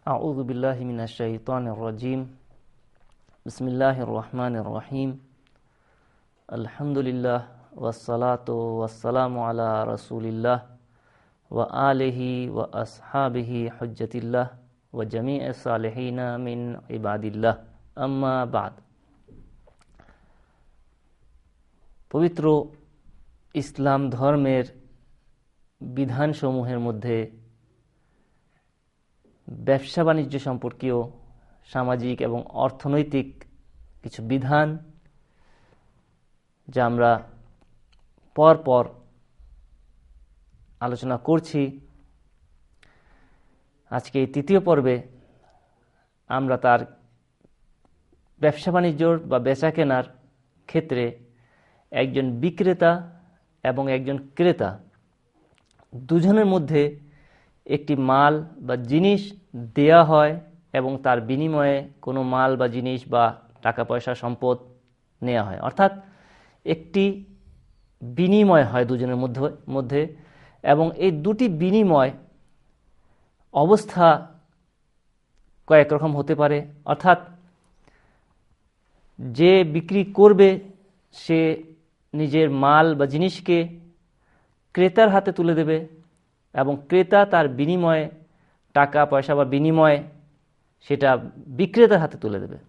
আউযু বিল্লাহি মিনাশ শাইতানির রাজিম। বিসমিল্লাহির রহমানির রহিম। আলহামদুলিল্লাহ ওয়াসসালাতু ওয়াসসালামু আলা রাসূলিল্লাহ ওয়া আলিহি ওয়া আসহাবিহি হুজ্জাতিল্লাহ ওয়া জামি'i সালিহিনা মিন ইবাদিল্লাহ, আম্মা বা'দ। পবিত্র ইসলাম ধর্মের বিধানসমূহের মধ্যে ব্যবসা বাণিজ্য সম্পর্কীয় সামাজিক এবং অর্থনৈতিক কিছু বিধান, যা আমরা পরপর আলোচনা করছি। আজকে এই তৃতীয় পর্বে আমরা তার ব্যবসা বাণিজ্যর বা বেচা কেনার ক্ষেত্রে একজন বিক্রেতা এবং একজন ক্রেতা দুজনের মধ্যে একটি মাল বা জিনিস দেয়া হয় এবং তার বিনিময়ে কোনো মাল বা জিনিস বা টাকা পয়সা সম্পদ নেওয়া হয়, অর্থাৎ একটি বিনিময় হয় দুজনের মধ্যে এবং এই দুটি বিনিময় অবস্থা কয়েক রকম হতে পারে। অর্থাৎ যে বিক্রি করবে সে নিজের মাল বা জিনিসকে ক্রেতার হাতে তুলে দেবে এবং ক্রেতা তার বিনিময়ে টাকা পয়সা বা বিনিময়ে সেটা বিক্রেতার হাতে তুলে দেবে।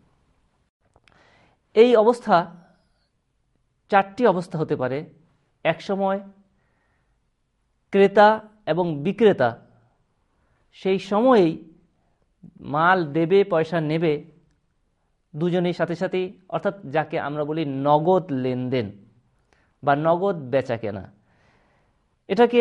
এই অবস্থা চারটি অবস্থা হতে পারে। এক সময় ক্রেতা এবং বিক্রেতা সেই সময়েই মাল দেবে পয়সা নেবে দুজনেই সাথে সাথেই, অর্থাৎ যাকে আমরা বলি নগদ লেনদেন বা নগদ বেচা কেনা। এটাকে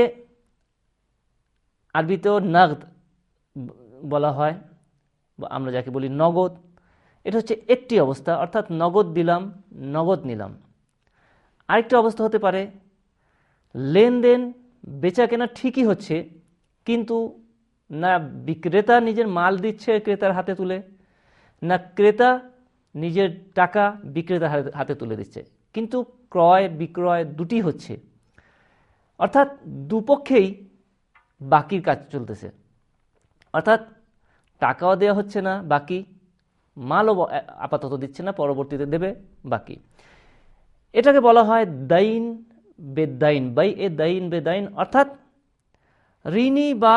আরবিতেও নাগদ বলা হয়, আমরা যাকে বলি নগদ। এটা হচ্ছে একটি অবস্থা, অর্থাৎ নগদ দিলাম নগদ নিলাম। আরেকটা অবস্থা হতে পারে লেনদেন বেচা কেনা ঠিকই হচ্ছে, কিন্তু না বিক্রেতা নিজের মাল দিচ্ছে ক্রেতার হাতে তুলে, না ক্রেতা নিজের টাকা বিক্রেতার হাতে তুলে দিচ্ছে, কিন্তু ক্রয় বিক্রয় দুটি হচ্ছে, অর্থাৎ দুপক্ষেই বাকির কাজ চলতেছে। অর্থাৎ টাকাও দেওয়া হচ্ছে না বাকি, মালও আপাতত দিচ্ছে না, পরবর্তীতে দেবে বাকি। এটাকে বলা হয় দাইন বেদাইন, বাই এ দাইন বেদাইন, অর্থাৎ ঋণী বা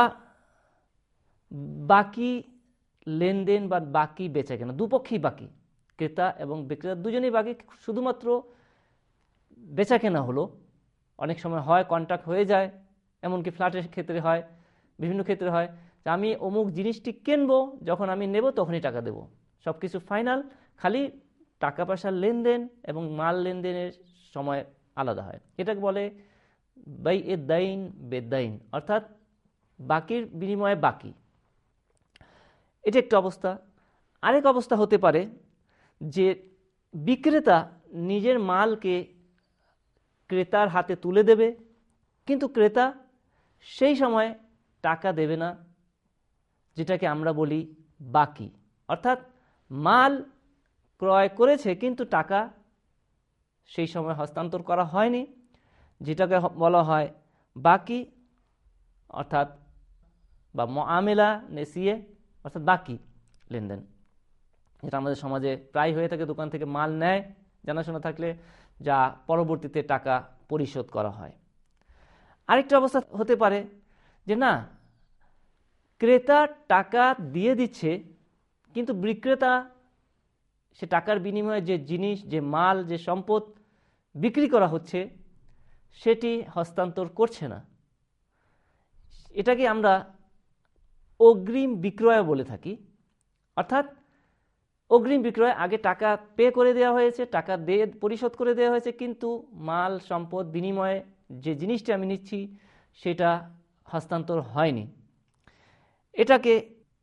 বাকি লেনদেন বা বাকি বেচা কেনা দুপক্ষেই বাকি, ক্রেতা এবং বিক্রেতা দুজনেই বাকি। শুধুমাত্র বেচা কেনা হলো, অনেক সময় হয় কন্ট্রাক্ট হয়ে যায়, এমনকি ফ্ল্যাটের ক্ষেত্রে হয়, বিভিন্ন ক্ষেত্রে হয় যে আমি অমুক জিনিসটি কিনবো, যখন আমি নেব তখনই টাকা দেব, সব কিছু ফাইনাল, খালি টাকা পয়সার লেনদেন এবং মাল লেনদেনের সময় আলাদা হয়। এটাকে বলে বাই এ দাইন বেদাইন, অর্থাৎ বাকির বিনিময়ে বাকি। এটা একটা অবস্থা। আরেক অবস্থা হতে পারে যে বিক্রেতা নিজের মালকে ক্রেতার হাতে তুলে দেবে, কিন্তু ক্রেতা সেই সময় টাকা দেবে না, যেটাকে আমরা বলি বাকি। অর্থাৎ মাল ক্রয় করেছে কিন্তু টাকা সেই সময় হস্তান্তর করা হয়নি, যেটাকে বলা হয় বাকি, অর্থাৎ বা মুআমেলা নেসিয়ে, অর্থাৎ বাকি লেনদেন। এটা আমাদের সমাজে প্রায় হয়ে থাকে, দোকান থেকে মাল নেয় জানাশোনা থাকলে, যা পরবর্তীতে টাকা পরিশোধ করা হয়। আরেকটা অবস্থা হতে পারে যে না, ক্রেতা টাকা দিয়ে দিচ্ছে কিন্তু বিক্রেতা সে টাকার বিনিময়ে যে জিনিস, যে মাল, যে সম্পদ বিক্রি করা হচ্ছে সেটি হস্তান্তর করছে না। এটাকে আমরা অগ্রিম বিক্রয় বলে থাকি। অর্থাৎ অগ্রিম বিক্রয়, আগে টাকা পে করে দেওয়া হয়েছে, টাকা দিয়ে পরিশোধ করে দেওয়া হয়েছে, কিন্তু মাল সম্পদ বিনিময়ে যে জিনিসটি আমি নিচ্ছি সেটা হস্তান্তর হয়নি। এটাকে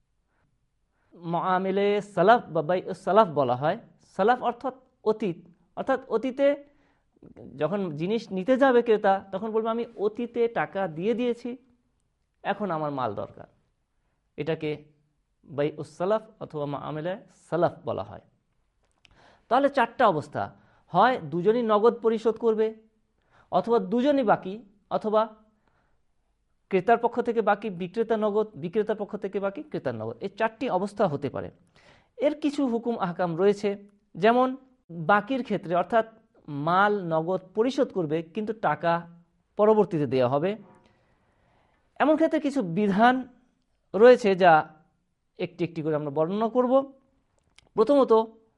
মুআমেলে সালাফ বা বাই সালাফ বলা হয়। সালাফ অর্থাৎ অতীত, অর্থাৎ অতীতে যখন জিনিস নিতে যাবে ক্রেতা, তখন বলবে আমি অতীতে টাকা দিয়ে দিয়েছি, এখন আমার মাল দরকার। এটাকে বাই সালাফ অথবা মুআমেলে সালাফ বলা হয়। তাহলে চারটা অবস্থা হয়, দুজনই নগদ পরিশোধ করবে, অথবা দুজনই বাকি, অথবা ক্রেতার পক্ষ থেকে বাকি, বিক্রেতা নগদ, বিক্রেতার পক্ষ থেকে বাকি, ক্রেতার নগদ। এই 4টি অবস্থা হতে পারে। এর কিছু হুকুম আহকাম রয়েছে, যেমন বাকির ক্ষেত্রে, অর্থাৎ মাল নগদ পরিশোধ করবে কিন্তু টাকা পরবর্তীতে দেওয়া হবে, এমন ক্ষেত্রে কিছু বিধান রয়েছে যা একটি একটি করে আমরা বর্ণনা করব। প্রথমত,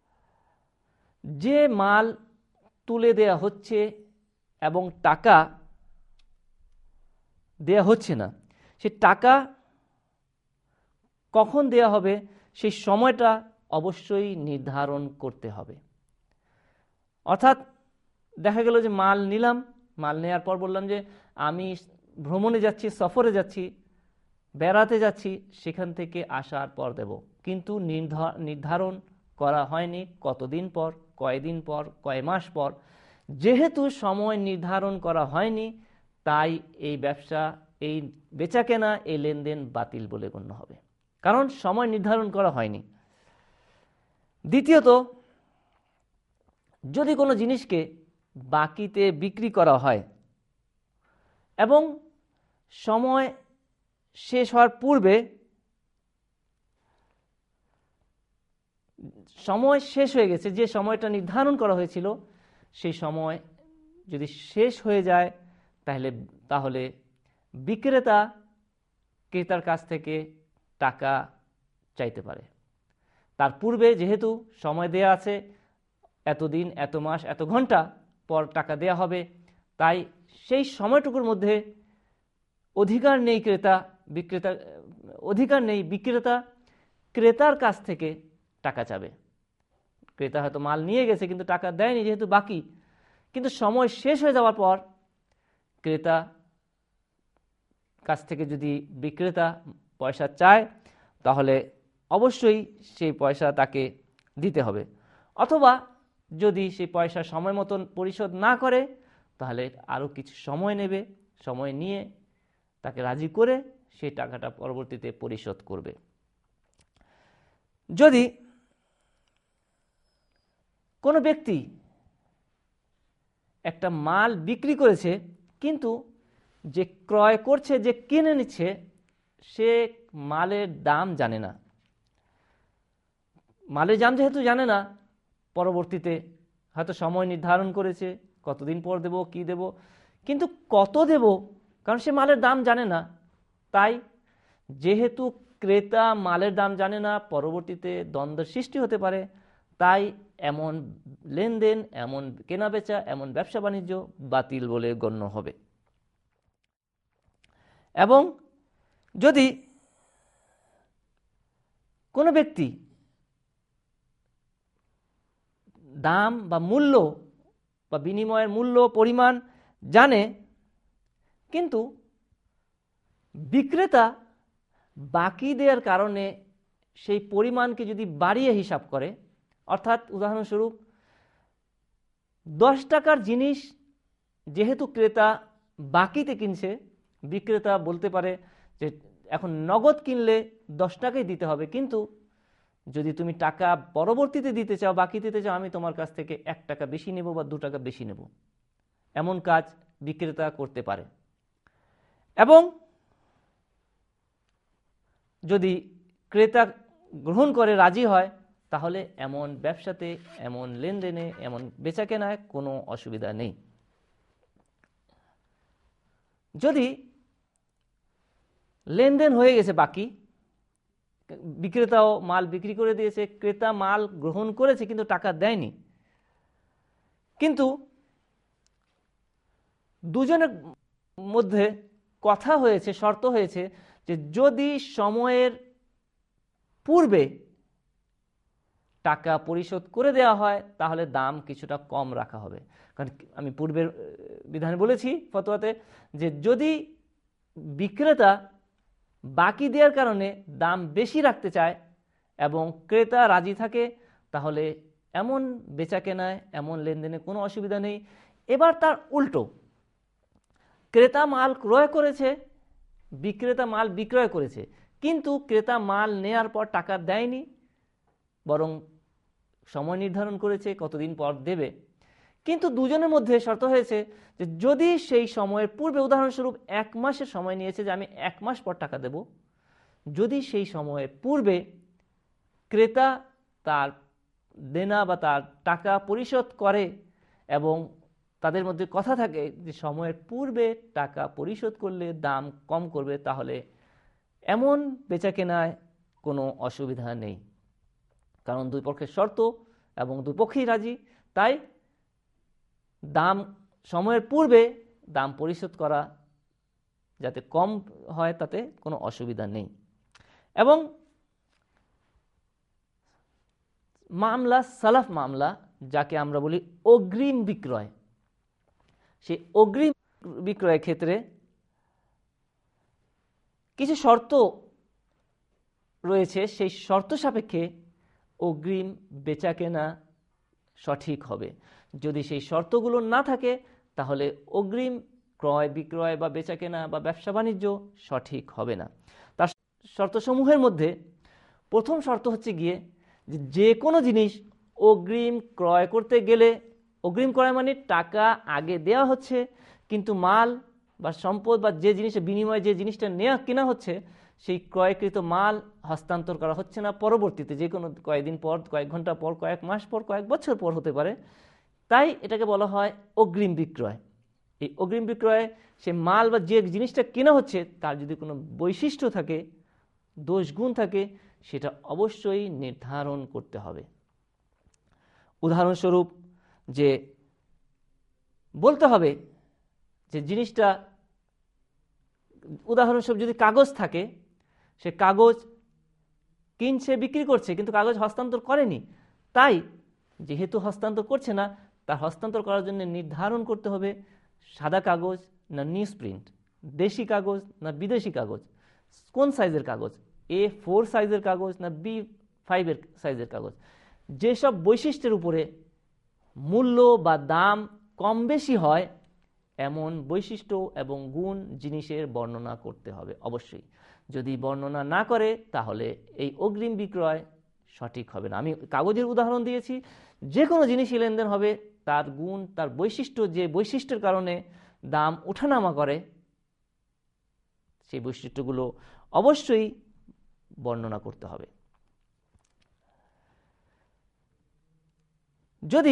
যে মাল তুলে দেয়া হচ্ছে এবং টাকা দেয়া হচ্ছে না, সে টাকা কখন দেয়া হবে সেই সময়টা অবশ্যই নির্ধারণ করতে হবে। অর্থাৎ দেখা গেল যে মাল নিলাম, মাল নেওয়ার পর বললাম যে আমি ভ্রমণে যাচ্ছি, সফরে যাচ্ছি, বেড়াতে যাচ্ছি, সেখান থেকে আসার পর দেব, কিন্তু নির্ধারণ করা হয়নি কতদিন পর, কয়দিন পর, কয় মাস পর। যেহেতু সময় নির্ধারণ করা হয়নি, তাই এই ব্যবসা, এই বেচাকেনা, এই লেনদেন বাতিল বলে গণ্য হবে, কারণ সময় নির্ধারণ করা হয়নি। দ্বিতীয়ত, যদি কোনো জিনিসকে বাকিতে বিক্রি করা হয় এবং সময় শেষ হওয়ার পূর্বে, সময় শেষ হয়ে গেছে, যে সময়টা নির্ধারণ করা হয়েছিল সেই সময় যদি শেষ হয়ে যায়, তাহলে বিক্রেতা ক্রেতার কাছ থেকে টাকা চাইতে পারে। তার পূর্বে যেহেতু সময় দেয়া আছে, এতদিন, এত মাস, এত ঘন্টা পর টাকা দেয়া হবে, তাই সেই সময়টুকুর মধ্যে অধিকার নেই বিক্রেতা ক্রেতার কাছ থেকে টাকা চাবে। ক্রেতা হয়তো মাল নিয়ে গেছে কিন্তু টাকা দেয়নি, যেহেতু বাকি, কিন্তু সময় শেষ হয়ে যাওয়ার পর ক্রেতা কাছ থেকে যদি বিক্রেতা পয়সা চায়, তাহলে অবশ্যই সেই পয়সা তাকে দিতে হবে। অথবা যদি সেই পয়সা সময় মতন পরিশোধ না করে, তাহলে আরও কিছু সময় নেবে, সময় নিয়ে তাকে রাজি করে সেই টাকাটা পরবর্তীতে পরিশোধ করবে। যদি কোনো ব্যক্তি একটা মাল বিক্রি করেছে, কিন্তু যে ক্রয় করছে, যে কিনে নিচ্ছে, সে মালের দাম জানে না, মালের দাম যেহেতু জানে না, পরবর্তীতে হয়তো সময় নির্ধারণ করেছে কতদিন পর দেব, কি দেব, কিন্তু কত দেব, কারণ সে মালের দাম জানে না। তাই যেহেতু ক্রেতা মালের দাম জানে না, পরবর্তীতে দ্বন্দ্বের সৃষ্টি হতে পারে, তাই এমন লেনদেন, এমন কেনাবেচা, এমন ব্যবসা বাণিজ্য বাতিল বলে গণ্য হবে। এবং যদি কোনো ব্যক্তি দাম বা মূল্য বা বিনিময়ের মূল্য, পরিমাণ জানে, কিন্তু বিক্রেতা বাকি দেওয়ার কারণে সেই পরিমাণকে যদি বাড়িয়ে হিসাব করে, অর্থাৎ উদাহরণস্বরূপ 10 টাকার জিনিস যেহেতু ক্রেতা বাকিতে কিনছে, বিক্রেতা বলতে পারে যে এখন নগদ কিনলে 10 টাকাই দিতে হবে, কিন্তু যদি তুমি টাকা পরবর্তীতে দিতে চাও, বাকি দিতে চাও, আমি তোমার কাছ থেকে 1 টাকা বেশি নেব বা 2 টাকা বেশি নেব। এমন কাজ বিক্রেতা করতে পারে। এবং যদি ক্রেতা গ্রহণ করে, রাজি হয়, তাহলে এমন ব্যবসাতে, এমন লেনদেনে, এমন বেচাকেনায় কোনো অসুবিধা নেই। যদি লেনদেন হয়ে গেছে বাকি, বিক্রেতাও মাল বিক্রি করে দিয়েছে, ক্রেতা মাল গ্রহণ করেছে কিন্তু টাকা দেয়নি, কিন্তু দুজনের মধ্যে কথা হয়েছে, শর্ত হয়েছে যে যদি সময়ের পূর্বে টাকা পরিশোধ করে দেওয়া হয়, তাহলে দাম কিছুটা কম রাখা হবে। কারণ আমি পূর্বের বিধানে বলেছি ফতোয়াতে, যে যদি বিক্রেতা বাকি দেওয়ার কারণে দাম বেশি রাখতে চায় এবং ক্রেতা রাজি থাকে, তাহলে এমন বেচাকেনায়, এমন লেনদেনে কোনো অসুবিধা নেই। এবার তার উল্টো, ক্রেতা মাল ক্রয় করেছে, বিক্রেতা মাল বিক্রয় করেছে, কিন্তু ক্রেতা মাল নেয়ার পর টাকা দেয়নি, বরং সময় নির্ধারণ করেছে কতদিন পর দেবে, কিন্তু দুজনের মধ্যে শর্ত হয়েছে যে যদি সেই সময়ের পূর্বে, উদাহরণস্বরূপ 1 মাসের সময় নিয়েছে যে আমি 1 মাস পর টাকা দেব, যদি সেই সময়ের পূর্বে ক্রেতা তার দেনা বা তার টাকা পরিশোধ করে এবং তাদের মধ্যে কথা থাকে যে সময়ের পূর্বে টাকা পরিশোধ করলে দাম কম করবে, তাহলে এমন বেচাকেনায় কোনো অসুবিধা নেই, কারণ দুই পক্ষের শর্ত এবং দুই পক্ষেই রাজি। তাই দাম সময়ের পূর্বে দাম পরিশোধ করা যাতে কম হয় তাতে কোনো অসুবিধা নেই। এবং মামলা সালাফ মামলা, যাকে আমরা বলি অগ্রিম বিক্রয়, সেই অগ্রিম বিক্রয়ের ক্ষেত্রে কিছু শর্ত রয়েছে, সেই শর্ত সাপেক্ষে অগ্রিম বেচাকেনা সঠিক হবে। যদি সেই শর্তগুলো না থাকে তাহলে অগ্রিম ক্রয় বিক্রয় বা বেচাকেনা বা ব্যবসা বাণিজ্য সঠিক হবে না। তার শর্তসমূহের মধ্যে প্রথম শর্ত হচ্ছে গিয়ে যে কোনো জিনিস অগ্রিম ক্রয় করতে গেলে, অগ্রিম ক্রয় মানে টাকা আগে দেওয়া হচ্ছে কিন্তু মাল বা সম্পদ বা যে জিনিসের বিনিময়ে যে জিনিসটা কেনা হচ্ছে সেই ক্রয়কৃত মাল হস্তান্তর করা হচ্ছে না পরবর্তীতে, যে কোনো কয়েকদিন পর, কয়েক ঘন্টা পর, কয়েক মাস পর, কয়েক বছর পর হতে পারে। তাই এটাকে বলা হয় অগ্রিম বিক্রয়। এই অগ্রিম বিক্রয়ে সে মাল বা যে জিনিসটা কেনা হচ্ছে তার যদি কোনো বৈশিষ্ট্য থাকে, দোষ গুণ থাকে, সেটা অবশ্যই নির্ধারণ করতে হবে। উদাহরণস্বরূপ যে বলতে হবে যে জিনিসটা, উদাহরণস্বরূপ যদি কাগজ থাকে, সে কাগজ কিনছে বিক্রি করছে কিন্তু কাগজ হস্তান্তর করেনি, তাই যেহেতু হস্তান্তর করছে না তার হস্তান্তর করার জন্য নির্ধারণ করতে হবে সাদা কাগজ না নিউজ প্রিন্ট, দেশি কাগজ না বিদেশি কাগজ, কোন সাইজের কাগজ, A4 সাইজের কাগজ না B5 সাইজের কাগজ। যেসব বৈশিষ্ট্যের উপরে মূল্য বা দাম কম বেশি হয় এমন বৈশিষ্ট্য এবং গুণ জিনিসের বর্ণনা করতে হবে অবশ্যই। যদি বর্ণনা না করে তাহলে এই অগ্রিম বিক্রয় সঠিক হবে না। আমি কাগজের উদাহরণ দিয়েছি, যে কোনো জিনিসই লেনদেন হবে তার গুণ, তার বৈশিষ্ট্য, যে বৈশিষ্ট্যের কারণে দাম ওঠানামা করে সেই বৈশিষ্ট্যগুলো অবশ্যই বর্ণনা করতে হবে। যদি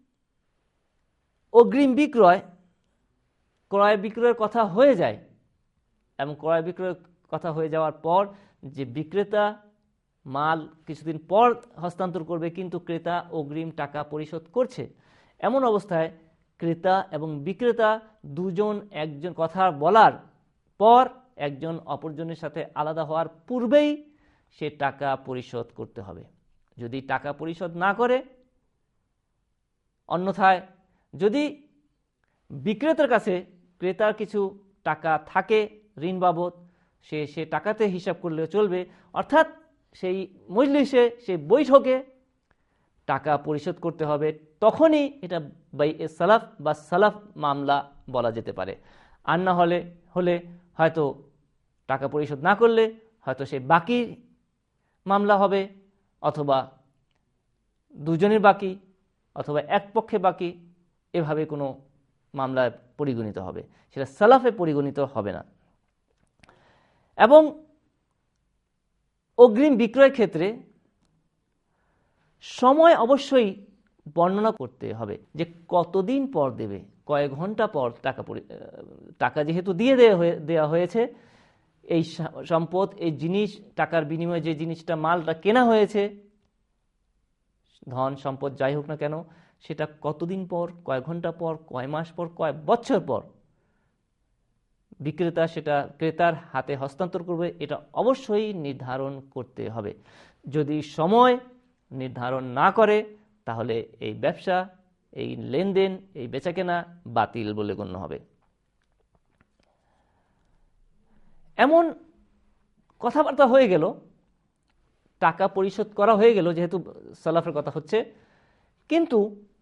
অগ্রিম বিক্রয় ক্রয় বিক্রয়ের কথা হয়ে যায় এবং ক্রয় বিক্রয়ের কথা হয়ে যাওয়ার পর যে বিক্রেতা মাল কিছুদিন পর হস্তান্তর করবে কিন্তু ক্রেতা অগ্রিম টাকা পরিশোধ করছে, এমন অবস্থায় ক্রেতা এবং বিক্রেতা দুজন একজন কথা বলার পর একজন অপরজনের সাথে আলাদা হওয়ার পূর্বেই সে টাকা পরিশোধ করতে হবে। যদি টাকা পরিশোধ না করে, অন্যথায় যদি বিক্রেতার কাছে ক্রেতার কিছু টাকা থাকে ঋণ বাবদ, সে টাকাতে হিসাব করলে চলবে, অর্থাৎ সেই মজলিসে, সেই বৈঠকে টাকা পরিশোধ করতে হবে, তখনই এটা বাইয়ে সালাফ বা সালাফ মামলা বলা যেতে পারে। আর না হলে হয়তো টাকা পরিশোধ না করলে হয়তো সে বাকি মামলা হবে, অথবা দুজনের বাকি, অথবা এক পক্ষে বাকি, এভাবে কোনো মামলায় পরিগণিত হবে, সেটা সালাফে পরিগণিত হবে না। এবং অগ্রিম বিক্রয়ের ক্ষেত্রে সময় অবশ্যই বর্ণনা করতে হবে যে কতদিন পর দেবে, কয়েক ঘন্টা পর টাকা যেহেতু দেওয়া হয়েছে, এই সম্পদ, এই জিনিস, টাকার বিনিময়ে যে জিনিসটা মালটা কেনা হয়েছে, ধন সম্পদ যাই হোক না কেন, সেটা কতদিন পর, কয়েক ঘন্টা পর, কয় মাস পর, কয়েক বছর পর বিক্রেতা সেটা ক্রেতার হাতে হস্তান্তর করবে, এটা অবশ্যই নির্ধারণ করতে হবে। যদি সময় নির্ধারণ না করে তাহলে এই ব্যবসা, এই লেনদেন, এই বেচাকেনা বাতিল বলে গণ্য হবে। এমন কথাবার্তা হয়ে গেল, টাকা পরিশোধ করা হয়ে গেল, যেহেতু সালাফের কথা হচ্ছে, কিন্তু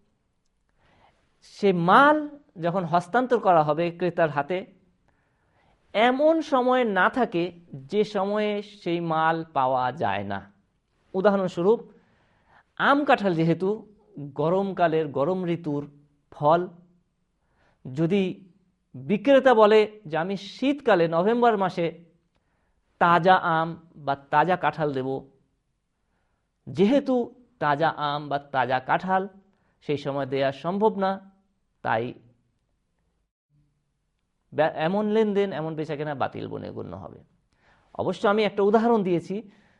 সে মাল যখন হস্তান্তর করা হবে ক্রেতার হাতে, এমন সময় না থাকে যে সময়ে সেই মাল পাওয়া যায় না। উদাহরণস্বরূপ আম কাঁঠাল যেহেতু গরমকালের, গরম ঋতুর ফল, যদি বিক্রেতা বলে যে আমি শীতকালে নভেম্বর মাসে তাজা আম বা তাজা কাঁঠাল দেব, যেহেতু তাজা আম বা তাজা কাঁঠাল সেই সময় দেয়া সম্ভব না, তাই এমন লেনদেন, এমন বেচাকেনা বাতিল বলে গণ্য হবে। অবশ্য আমি একটা উদাহরণ দিয়েছি,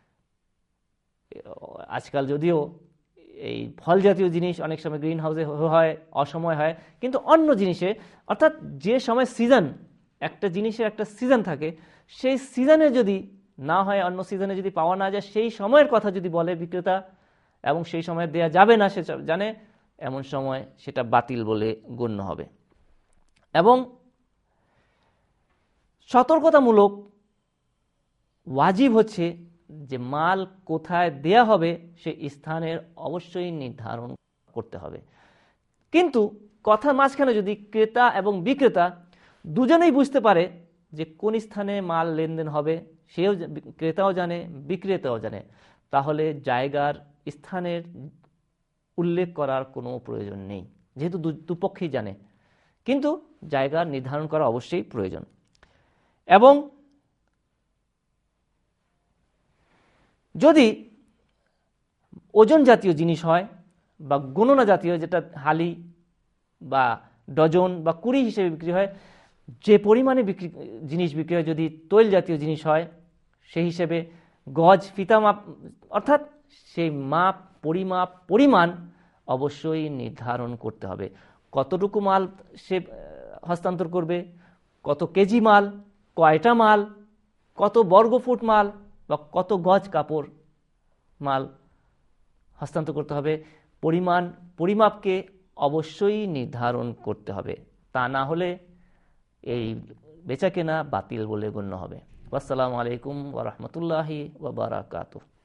আজকাল যদিও এই ফল জাতীয় জিনিস অনেক সময় গ্রিন হাউসে হয়, অসময় হয়, কিন্তু অন্য জিনিসে, অর্থাৎ যে সময় সিজন, একটা জিনিসের একটা সিজন থাকে, সেই সিজনে যদি না হয়, অন্য সিজনে যদি পাওয়া না যায়, সেই সময়ের কথা যদি বলে বিক্রেতা এবং সেই সময় দেয়া যাবে না সে জানে, এমন সময় সেটা বাতিল বলে গণ্য হবে। এবং সতর্কতামূলক ওয়াজিব হচ্ছে যে মাল কোথায় দেয়া হবে সেই স্থানের অবশ্যই নির্ধারণ করতে হবে। কিন্তু কথার মাঝখানে যদি ক্রেতা এবং বিক্রেতা দুজনেই বুঝতে পারে যে কোন স্থানে মাল লেনদেন হবে, সেও ক্রেতাও জানে বিক্রেতাও জানে, তাহলে জায়গার স্থানের উল্লেখ করার কোনো প্রয়োজন নেই, যেহেতু দুপক্ষেই জানে। কিন্তু জায়গা নির্ধারণ করা অবশ্যই প্রয়োজন। এবং যদি ওজন জাতীয় জিনিস হয় বা গণনা জাতীয়, যেটা হালি বা ডজন বা কুড়ি হিসেবে বিক্রি হয়, যে পরিমাণে জিনিস বিক্রি হয়, যদি তৈল জাতীয় জিনিস হয় সেই হিসেবে গজ ফিতা মাপ, অর্থাৎ সেই মাপ পরিমাণ অবশ্যই নির্ধারণ করতে হবে। কতটুকু মাল সে হস্তান্তর করবে, কত কেজি মাল, কয়টা মাল, কত বর্গফুট মাল বা কত গজ কাপড় মাল হস্তান্তর করতে হবে, পরিমাপকে অবশ্যই নির্ধারণ করতে হবে। তা না হলে এই বেচাকেনা বাতিল বলে গণ্য হবে। আসসালামু আলাইকুম ওয়া রাহমাতুল্লাহি ওয়া বারাকাতুহু।